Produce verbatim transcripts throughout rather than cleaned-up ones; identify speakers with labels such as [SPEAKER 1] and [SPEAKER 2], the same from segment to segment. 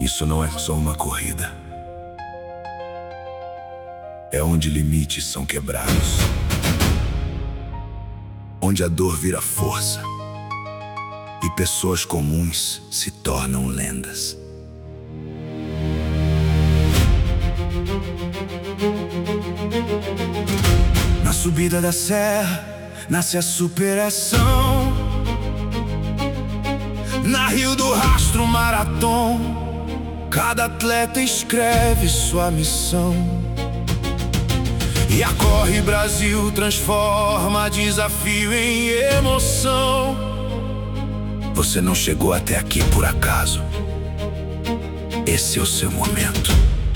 [SPEAKER 1] Isso não é só uma corrida. É onde limites são quebrados, onde a dor vira força e pessoas comuns se tornam lendas. Na subida da serra nasce a superação. Na Rio do Rastro Maratona, cada atleta escreve sua missão. E a Corre Brasil transforma desafio em emoção. Você não chegou até aqui por acaso. Esse é o seu momento.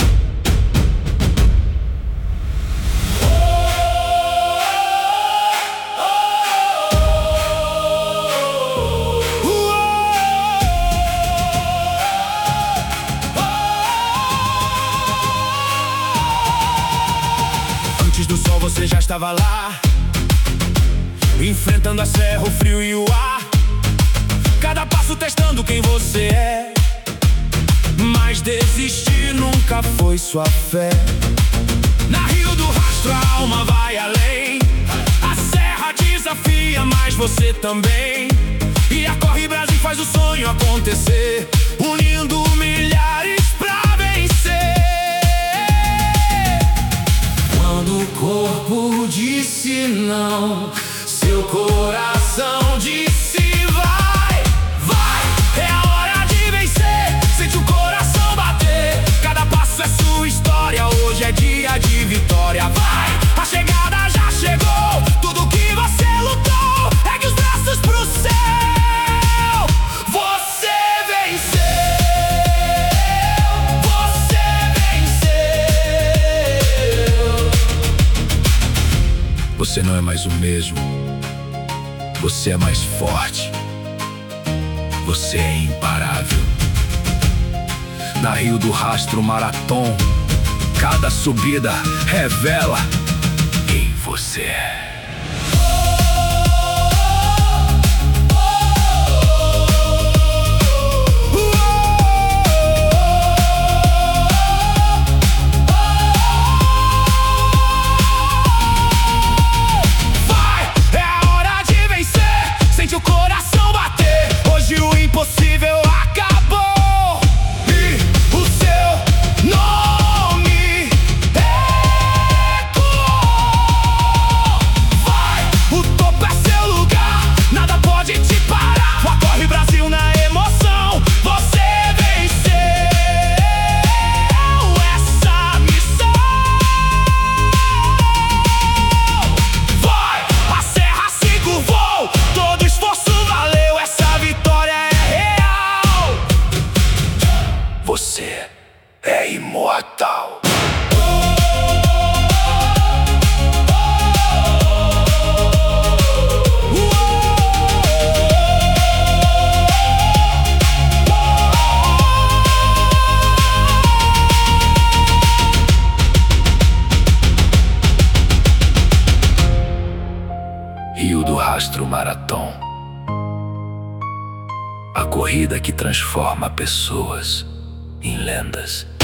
[SPEAKER 1] Antes do sol você já estava lá, enfrentando a serra, o frio e o ar. Cada passo testando quem você é, mas desistir nunca foi sua fé. Na Rio do Rastro a alma vai além. A serra desafia, mas você também. E a Corre Brasil faz o sonho acontecer, unindo milhares pra vencer. Quando o corpo disse não, seu coração disse vai, vai, é a hora de vencer. Sente o coração bater, cada passo é sua história. Hoje é dia de vitória, vai, a chegada já chegou. Tudo que você lutou, ergue os braços pro céu. Você venceu, você venceu. Você não é mais o mesmo, você é mais forte, você é imparável. Na Rio do Rastro Maratona, cada subida revela quem você é. Impossível acabou e o seu nome ecoou. Vai, o topo é seu lugar, nada pode te parar. O Corre Brasil na emoção, você venceu essa missão. Vai, a serra se curvou, todo esforço valeu, essa vitória é. Você é imortal. Rio do Rastro Maratona, a corrida que transforma pessoas em lendas.